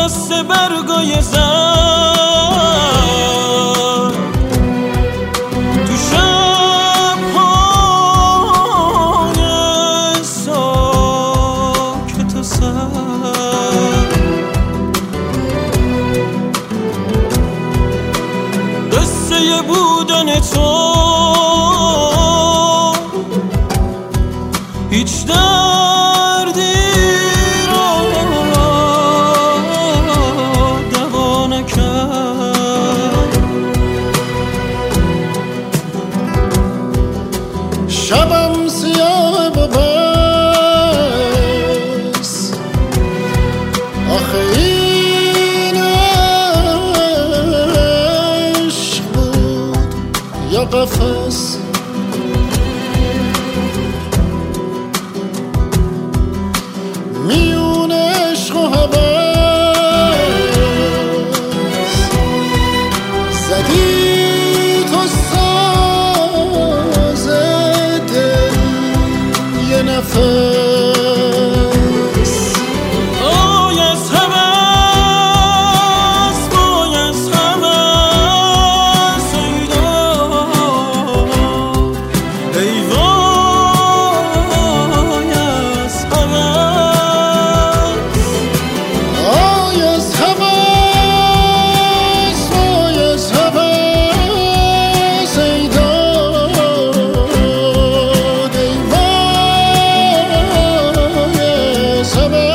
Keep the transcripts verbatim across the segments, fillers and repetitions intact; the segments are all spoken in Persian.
دست برگای زن تو شب‌های ساکت و سرد، قصه بودن تو هیچ دردی را دوا نکرد. شبم سیاه و بس، آخه این عشق بود یا قفس؟ میون عشق و هوس زدی تو ساز دل یه نفس. وای از هوس، وای از هوس، ای داد ای وای از هوس. آی از هوس، وای از هوس، ای داد ای وای از هوس.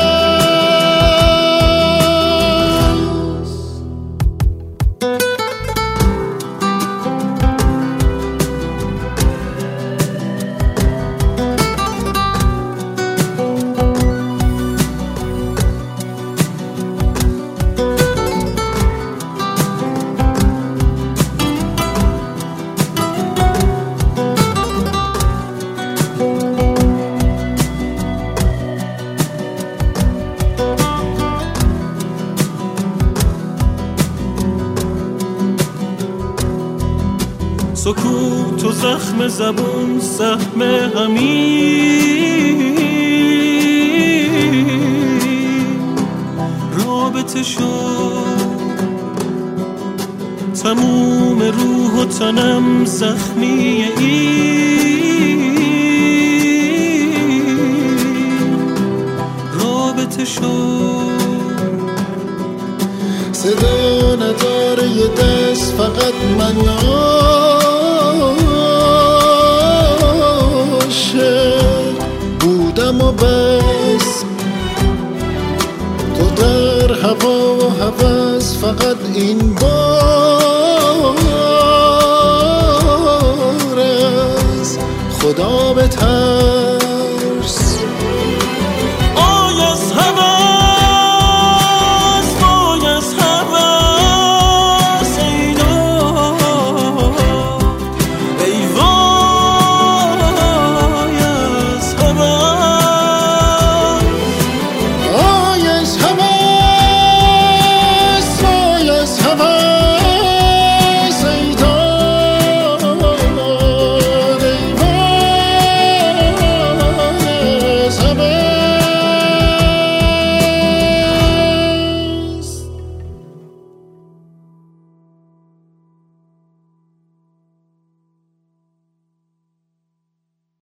سکوت و زخم زبون سهم همین رابطه شد، تموم روح و تنم زخمی این رابطه شد. صدا نداره یه دست، فقط من عاشق بودم و بس. تو در هوا و هوس، فقط این